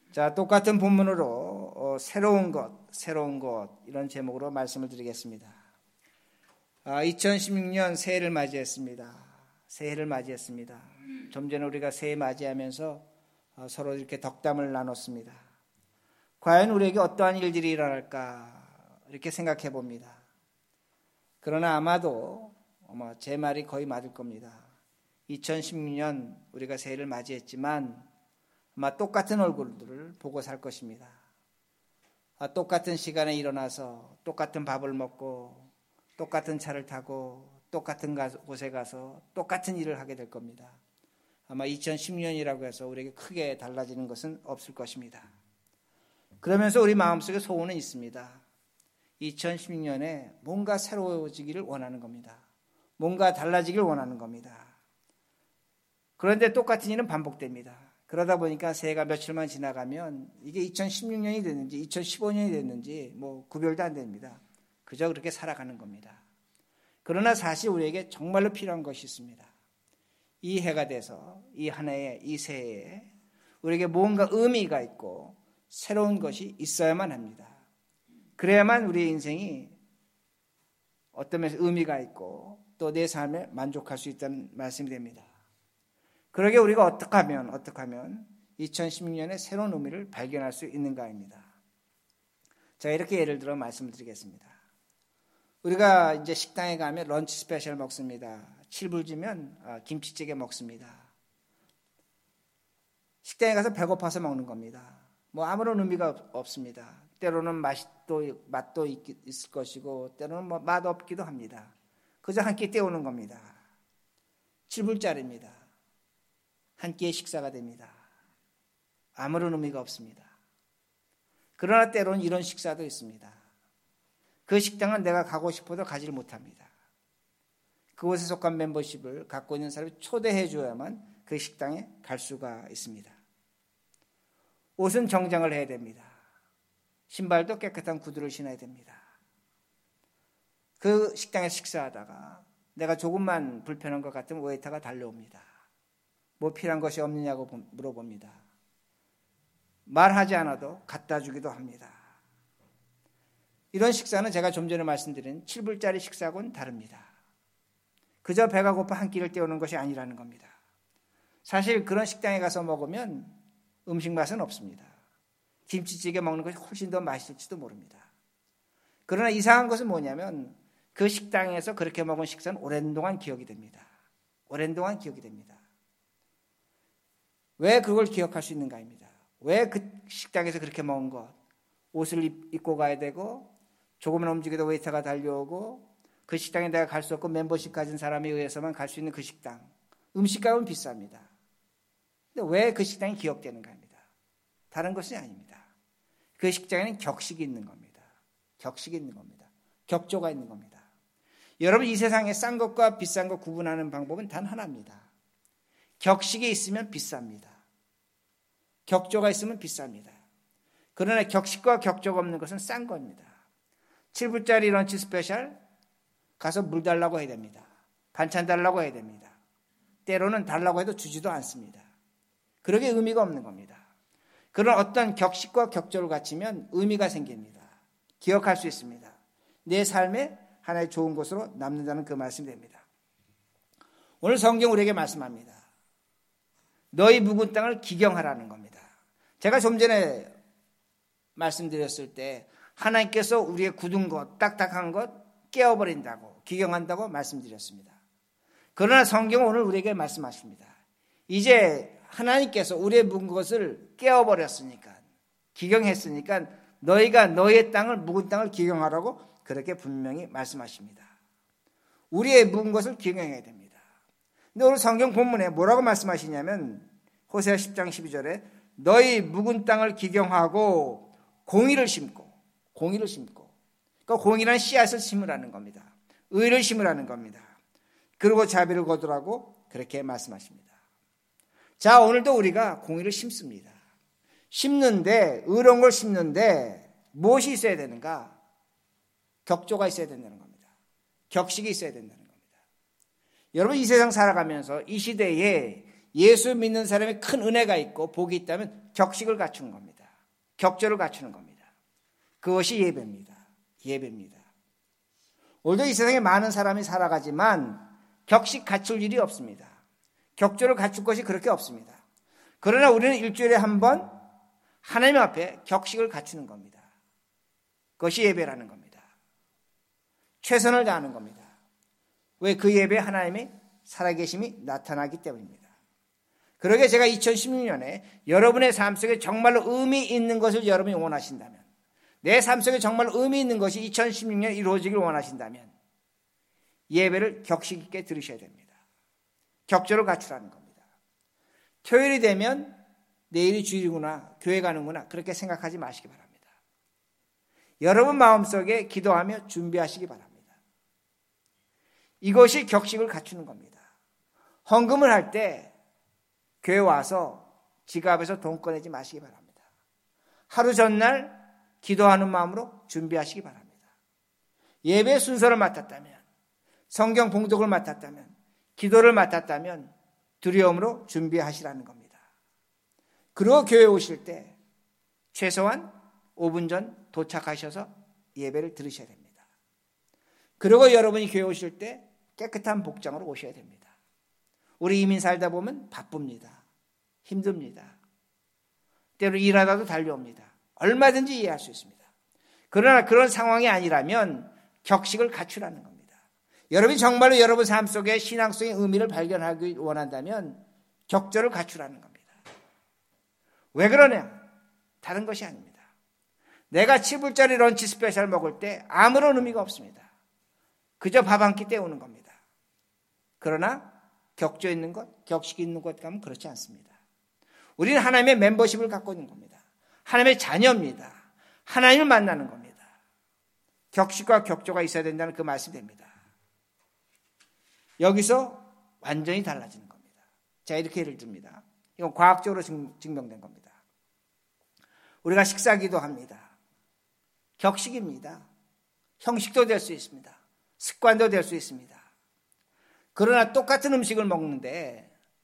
자, 똑같은 본문으로 새로운 것 이런 제목으로 말씀을 드리겠습니다. 2016년 새해를 맞이했습니다. 새해를 맞이했습니다. 좀 전에 우리가 새해 맞이하면서 서로 이렇게 덕담을 나눴습니다. 과연 우리에게 어떠한 일들이 일어날까 이렇게 생각해 봅니다. 그러나 아마도 제 말이 거의 맞을 겁니다. 2016년 우리가 새해를 맞이했지만 아마 똑같은 얼굴들을 보고 살 것입니다. 똑같은 시간에 일어나서 똑같은 밥을 먹고 똑같은 차를 타고 똑같은 곳에 가서 똑같은 일을 하게 될 겁니다. 아마 2016년이라고 해서 우리에게 크게 달라지는 것은 없을 것입니다. 그러면서 우리 마음속에 소원은 있습니다. 2016년에 뭔가 새로워지기를 원하는 겁니다. 뭔가 달라지기를 원하는 겁니다. 그런데 똑같은 일은 반복됩니다. 그러다 보니까 새해가 며칠만 지나가면 이게 2016년이 됐는지 2015년이 됐는지 구별도 안 됩니다. 그저 그렇게 살아가는 겁니다. 그러나 사실 우리에게 정말로 필요한 것이 있습니다. 이 해가 돼서 이 한 해에 이 새해에 우리에게 뭔가 의미가 있고 새로운 것이 있어야만 합니다. 그래야만 우리의 인생이 어떤 면에서 의미가 있고 또 내 삶에 만족할 수 있다는 말씀이 됩니다. 그러게 우리가 어떻게 하면 2016년에 새로운 의미를 발견할 수 있는가입니다. 제가 이렇게 예를 들어 말씀을 드리겠습니다. 우리가 이제 식당에 가면 런치 스페셜 먹습니다. 7불 주면 김치찌개 먹습니다. 식당에 가서 배고파서 먹는 겁니다. 아무런 의미가 없습니다. 때로는 맛도 있을 것이고 때로는 맛 없기도 합니다. 그저 한 끼 때우는 겁니다. 7불짜리입니다. 한 끼의 식사가 됩니다. 아무런 의미가 없습니다. 그러나 때로는 이런 식사도 있습니다. 그 식당은 내가 가고 싶어도 가지를 못합니다. 그곳에 속한 멤버십을 갖고 있는 사람이 초대해 줘야만 그 식당에 갈 수가 있습니다. 옷은 정장을 해야 됩니다. 신발도 깨끗한 구두를 신어야 됩니다. 그 식당에서 식사하다가 내가 조금만 불편한 것 같으면 웨이터가 달려옵니다. 뭐 필요한 것이 없느냐고 물어봅니다. 말하지 않아도 갖다 주기도 합니다. 이런 식사는 제가 좀 전에 말씀드린 7불짜리 식사하고는 다릅니다. 그저 배가 고파 한 끼를 때우는 것이 아니라는 겁니다. 사실 그런 식당에 가서 먹으면 음식 맛은 없습니다. 김치찌개 먹는 것이 훨씬 더 맛있을지도 모릅니다. 그러나 이상한 것은 뭐냐면 그 식당에서 그렇게 먹은 식사는 오랜 동안 기억이 됩니다. 오랜 동안 기억이 됩니다. 왜 그걸 기억할 수 있는가입니다. 왜 그 식당에서 그렇게 먹은 것, 옷을 입고 가야 되고 조금만 움직여도 웨이터가 달려오고 그 식당에 내가 갈 수 없고 멤버십 가진 사람에 의해서만 갈 수 있는 그 식당. 음식값은 비쌉니다. 근데 왜 그 식당이 기억되는가입니다. 다른 것이 아닙니다. 그 식당에는 격식이 있는 겁니다. 격식이 있는 겁니다. 격조가 있는 겁니다. 여러분 이 세상에 싼 것과 비싼 것 구분하는 방법은 단 하나입니다. 격식이 있으면 비쌉니다. 격조가 있으면 비쌉니다. 그러나 격식과 격조가 없는 것은 싼 겁니다. 7불짜리 런치 스페셜 가서 물 달라고 해야 됩니다. 반찬 달라고 해야 됩니다. 때로는 달라고 해도 주지도 않습니다. 그러게 의미가 없는 겁니다. 그런 어떤 격식과 격조를 갖추면 의미가 생깁니다. 기억할 수 있습니다. 내 삶에 하나의 좋은 것으로 남는다는 그 말씀이 됩니다. 오늘 성경 우리에게 말씀합니다. 너희 묵은 땅을 기경하라는 겁니다. 제가 좀 전에 말씀드렸을 때 하나님께서 우리의 굳은 것, 딱딱한 것 깨어버린다고, 기경한다고 말씀드렸습니다. 그러나 성경은 오늘 우리에게 말씀하십니다. 이제 하나님께서 우리의 묵은 것을 깨어버렸으니까, 기경했으니까 너희가 너희의 땅을, 묵은 땅을 기경하라고 그렇게 분명히 말씀하십니다. 우리의 묵은 것을 기경해야 됩니다. 근데 오늘 성경 본문에 뭐라고 말씀하시냐면 호세아 10장 12절에 너희 묵은 땅을 기경하고 공의를 심고 그러니까 공의란 씨앗을 심으라는 겁니다. 의를 심으라는 겁니다. 그리고 자비를 거두라고 그렇게 말씀하십니다. 자, 오늘도 우리가 공의를 심습니다. 심는데 의로운 걸 심는데 무엇이 있어야 되는가? 격조가 있어야 된다는 겁니다. 격식이 있어야 된다는 겁니다. 여러분 이 세상 살아가면서 이 시대에 예수 믿는 사람의 큰 은혜가 있고 복이 있다면 격식을 갖추는 겁니다. 격조를 갖추는 겁니다. 그것이 예배입니다. 예배입니다. 오늘도 이 세상에 많은 사람이 살아가지만 격식 갖출 일이 없습니다. 격조를 갖출 것이 그렇게 없습니다. 그러나 우리는 일주일에 한 번 하나님 앞에 격식을 갖추는 겁니다. 그것이 예배라는 겁니다. 최선을 다하는 겁니다. 왜? 그 예배에 하나님의 살아계심이 나타나기 때문입니다. 그러게 제가 2016년에 여러분의 삶 속에 정말로 의미 있는 것을 여러분이 원하신다면, 내 삶 속에 정말 의미 있는 것이 2016년 이루어지길 원하신다면 예배를 격식 있게 들으셔야 됩니다. 격조를 갖추라는 겁니다. 토요일이 되면 내일이 주일이구나, 교회 가는구나, 그렇게 생각하지 마시기 바랍니다. 여러분 마음속에 기도하며 준비하시기 바랍니다. 이것이 격식을 갖추는 겁니다. 헌금을 할 때 교회 와서 지갑에서 돈 꺼내지 마시기 바랍니다. 하루 전날 기도하는 마음으로 준비하시기 바랍니다. 예배 순서를 맡았다면, 성경 봉독을 맡았다면, 기도를 맡았다면 두려움으로 준비하시라는 겁니다. 그리고 교회 오실 때 최소한 5분 전 도착하셔서 예배를 들으셔야 됩니다. 그리고 여러분이 교회 오실 때 깨끗한 복장으로 오셔야 됩니다. 우리 이민 살다 보면 바쁩니다. 힘듭니다. 때로 일하다도 달려옵니다. 얼마든지 이해할 수 있습니다. 그러나 그런 상황이 아니라면 격식을 갖추라는 겁니다. 여러분이 정말로 여러분 삶 속에 신앙 속의 의미를 발견하기 원한다면 격조를 갖추라는 겁니다. 왜 그러냐? 다른 것이 아닙니다. 내가 7불짜리 런치 스페셜 먹을 때 아무런 의미가 없습니다. 그저 밥 한 끼 때우는 겁니다. 그러나 격조 있는 것, 격식 있는 것 가면 그렇지 않습니다. 우리는 하나님의 멤버십을 갖고 있는 겁니다. 하나님의 자녀입니다. 하나님을 만나는 겁니다. 격식과 격조가 있어야 된다는 그 말씀이 됩니다. 여기서 완전히 달라지는 겁니다. 자, 이렇게 예를 듭니다. 이건 과학적으로 증명된 겁니다. 우리가 식사기도 합니다. 격식입니다. 형식도 될 수 있습니다. 습관도 될 수 있습니다. 그러나 똑같은 음식을 먹는데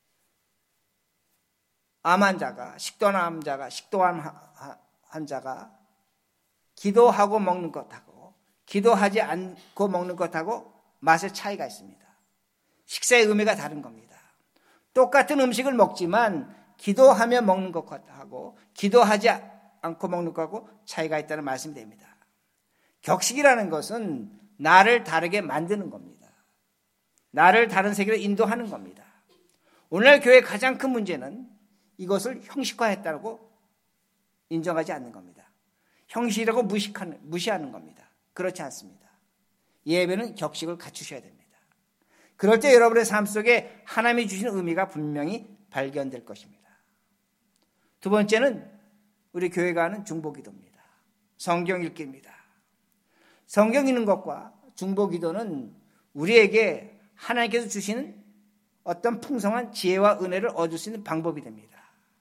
암 환자가, 식도암 환자가 기도하고 먹는 것하고 기도하지 않고 먹는 것하고 맛의 차이가 있습니다. 식사의 의미가 다른 겁니다. 똑같은 음식을 먹지만 기도하며 먹는 것하고 기도하지 않고 먹는 것하고 차이가 있다는 말씀이 됩니다. 격식이라는 것은 나를 다르게 만드는 겁니다. 나를 다른 세계로 인도하는 겁니다. 오늘날 교회의 가장 큰 문제는 이것을 형식화했다고 인정하지 않는 겁니다. 형식이라고 무시하는 겁니다. 그렇지 않습니다. 예배는 격식을 갖추셔야 됩니다. 그럴 때 여러분의 삶 속에 하나님이 주시는 의미가 분명히 발견될 것입니다. 두 번째는 우리 교회가 하는 중보기도입니다. 성경 읽기입니다. 성경 읽는 것과 중보기도는 우리에게 하나님께서 주시는 어떤 풍성한 지혜와 은혜를 얻을 수 있는 방법이 됩니다.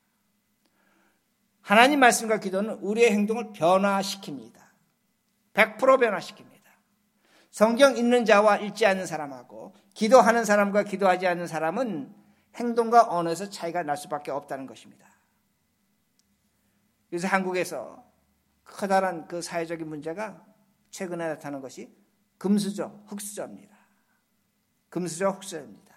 하나님 말씀과 기도는 우리의 행동을 변화시킵니다. 100% 변화시킵니다. 성경 읽는 자와 읽지 않는 사람하고 기도하는 사람과 기도하지 않는 사람은 행동과 언어에서 차이가 날 수밖에 없다는 것입니다. 그래서 한국에서 커다란 그 사회적인 문제가 최근에 나타난 것이 금수저, 흑수저입니다. 금수저, 흑수저입니다.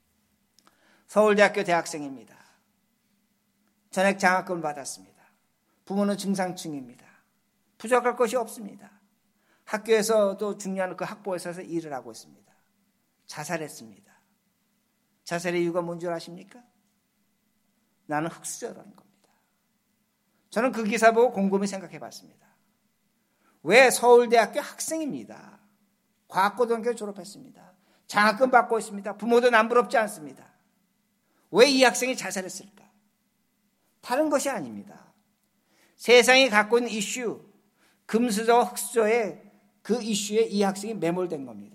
서울대학교 대학생입니다. 전액 장학금을 받았습니다. 부모는 중상층입니다. 부족할 것이 없습니다. 학교에서도 중요한 그 학부에서 일을 하고 있습니다. 자살했습니다. 자살의 이유가 뭔 줄 아십니까? 나는 흑수저라는 겁니다. 저는 그 기사 보고 곰곰이 생각해 봤습니다. 왜? 서울대학교 학생입니다. 과학고등학교 졸업했습니다. 장학금 받고 있습니다. 부모도 남부럽지 않습니다. 왜 이 학생이 자살했을까? 다른 것이 아닙니다. 세상이 갖고 있는 이슈, 금수저와 흑수저의 그 이슈에 이 학생이 매몰된 겁니다.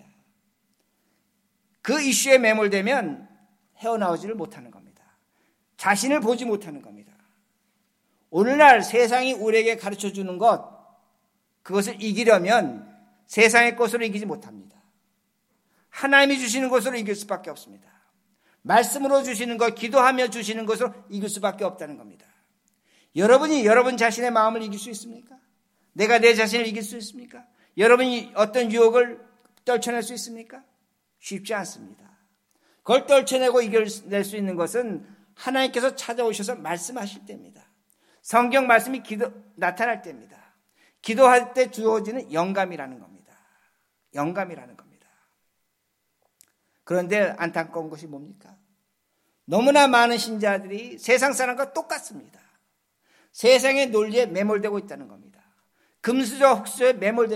그 이슈에 매몰되면 헤어나오지를 못하는 겁니다. 자신을 보지 못하는 겁니다. 오늘날 세상이 우리에게 가르쳐주는 것, 그것을 이기려면 세상의 것으로 이기지 못합니다. 하나님이 주시는 것으로 이길 수밖에 없습니다. 말씀으로 주시는 것, 기도하며 주시는 것으로 이길 수밖에 없다는 겁니다. 여러분이 여러분 자신의 마음을 이길 수 있습니까? 내가 내 자신을 이길 수 있습니까? 여러분이 어떤 유혹을 떨쳐낼 수 있습니까? 쉽지 않습니다. 그걸 떨쳐내고 이겨낼 수 있는 것은 하나님께서 찾아오셔서 말씀하실 때입니다. 성경 말씀이 나타날 때입니다. 기도할 때 주어지는 영감이라는 겁니다. 영감이라는 겁니다. 그런데 안타까운 것이 뭡니까? 너무나 많은 신자들이 세상 사람과 똑같습니다. 세상의 논리에 매몰되고 있다는 겁니다. 금수저 흑수저에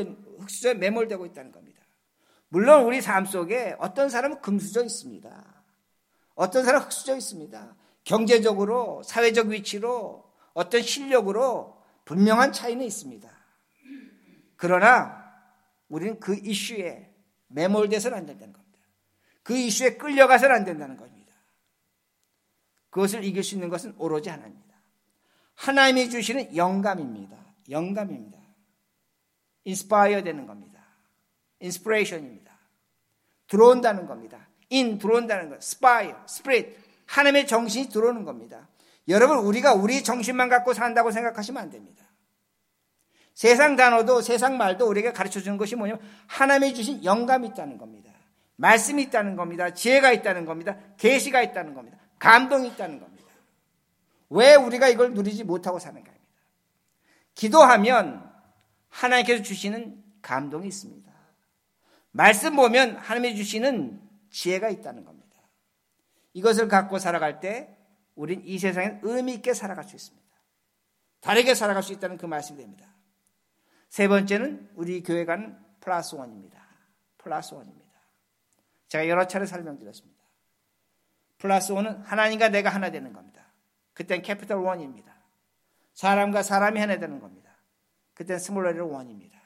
매몰되고 있다는 겁니다. 물론 우리 삶 속에 어떤 사람은 금수저 있습니다. 어떤 사람은 흑수저 있습니다. 경제적으로, 사회적 위치로, 어떤 실력으로 분명한 차이는 있습니다. 그러나 우리는 그 이슈에 매몰돼서는 안 된다는 겁니다. 그 이슈에 끌려가서는 안 된다는 겁니다. 그것을 이길 수 있는 것은 오로지 하나님입니다. 하나님이 주시는 영감입니다. 영감입니다. 인스파이어 되는 겁니다. 인스피레이션입니다. 들어온다는 겁니다. 들어온다는 것. 스파이어, 스피릿, 하나님의 정신이 들어오는 겁니다. 여러분, 우리가 우리 정신만 갖고 산다고 생각하시면 안 됩니다. 세상 단어도 세상 말도 우리에게 가르쳐주는 것이 뭐냐면 하나님이 주신 영감이 있다는 겁니다. 말씀이 있다는 겁니다. 지혜가 있다는 겁니다. 계시가 있다는 겁니다. 감동이 있다는 겁니다. 왜 우리가 이걸 누리지 못하고 사는가 합니다. 기도하면 하나님께서 주시는 감동이 있습니다. 말씀 보면 하나님이 주시는 지혜가 있다는 겁니다. 이것을 갖고 살아갈 때 우린 이 세상에 의미 있게 살아갈 수 있습니다. 다르게 살아갈 수 있다는 그 말씀이 됩니다. 세 번째는 우리 교회가는 플러스 원입니다. 플러스 원입니다. 제가 여러 차례 설명드렸습니다. 플러스 원은 하나님과 내가 하나 되는 겁니다. 그땐 캐피털 원입니다. 사람과 사람이 하나 되는 겁니다. 그땐 스몰 레터 원입니다.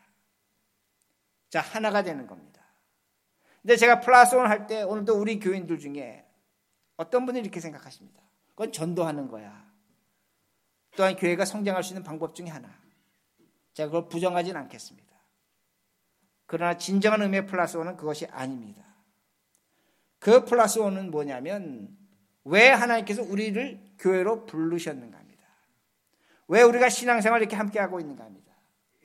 자, 하나가 되는 겁니다. 근데 제가 플러스 원 할 때 오늘도 우리 교인들 중에 어떤 분이 이렇게 생각하십니다. 그건 전도하는 거야. 또한 교회가 성장할 수 있는 방법 중에 하나. 제가 그걸 부정하지는 않겠습니다. 그러나 진정한 의미의 플러스 원은 그것이 아닙니다. 그 플러스 원은 뭐냐면 왜 하나님께서 우리를 교회로 부르셨는가 합니다. 왜 우리가 신앙생활을 이렇게 함께하고 있는가 합니다.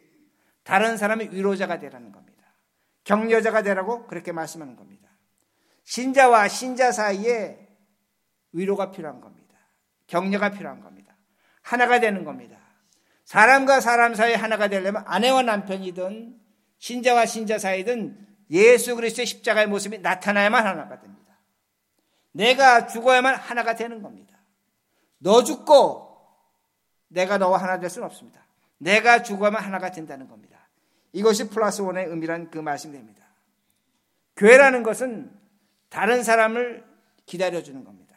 다른 사람의 위로자가 되라는 겁니다. 격려자가 되라고 그렇게 말씀하는 겁니다. 신자와 신자 사이에 위로가 필요한 겁니다. 격려가 필요한 겁니다. 하나가 되는 겁니다. 사람과 사람 사이에 하나가 되려면 아내와 남편이든 신자와 신자 사이든 예수 그리스도의 십자가의 모습이 나타나야만 하나가 됩니다. 내가 죽어야만 하나가 되는 겁니다. 너 죽고 내가 너와 하나 될 수는 없습니다. 내가 죽어야만 하나가 된다는 겁니다. 이것이 플러스 원의 의미란 그 말씀입니다. 교회라는 것은 다른 사람을 기다려주는 겁니다.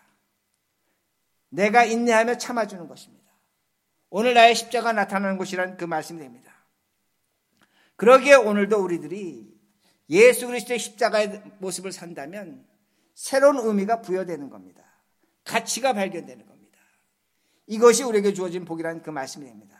내가 인내하며 참아주는 것입니다. 오늘 나의 십자가 나타나는 곳이란 그 말씀이 됩니다. 그러기에 오늘도 우리들이 예수 그리스도의 십자가의 모습을 산다면 새로운 의미가 부여되는 겁니다. 가치가 발견되는 겁니다. 이것이 우리에게 주어진 복이라는 그 말씀이 됩니다.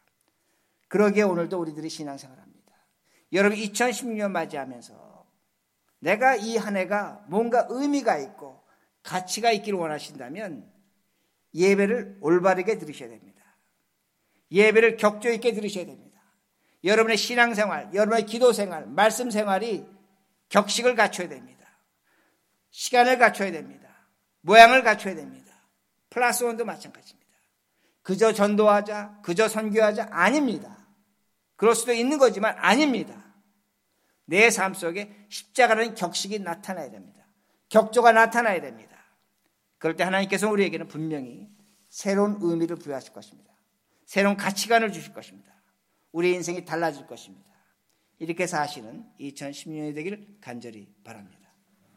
그러기에 오늘도 우리들이 신앙생활합니다. 여러분 2016년 맞이하면서 내가 이 한 해가 뭔가 의미가 있고 가치가 있기를 원하신다면 예배를 올바르게 들으셔야 됩니다. 예배를 격조 있게 들으셔야 됩니다. 여러분의 신앙생활, 여러분의 기도생활, 말씀생활이 격식을 갖춰야 됩니다. 시간을 갖춰야 됩니다. 모양을 갖춰야 됩니다. 플러스 원도 마찬가지입니다. 그저 전도하자, 그저 선교하자 아닙니다. 그럴 수도 있는 거지만 아닙니다. 내 삶 속에 십자가라는 격식이 나타나야 됩니다. 격조가 나타나야 됩니다. 그럴 때 하나님께서 우리에게는 분명히 새로운 의미를 부여하실 것입니다. 새로운 가치관을 주실 것입니다. 우리의 인생이 달라질 것입니다. 이렇게 사시는 2016년이 되기를 간절히 바랍니다.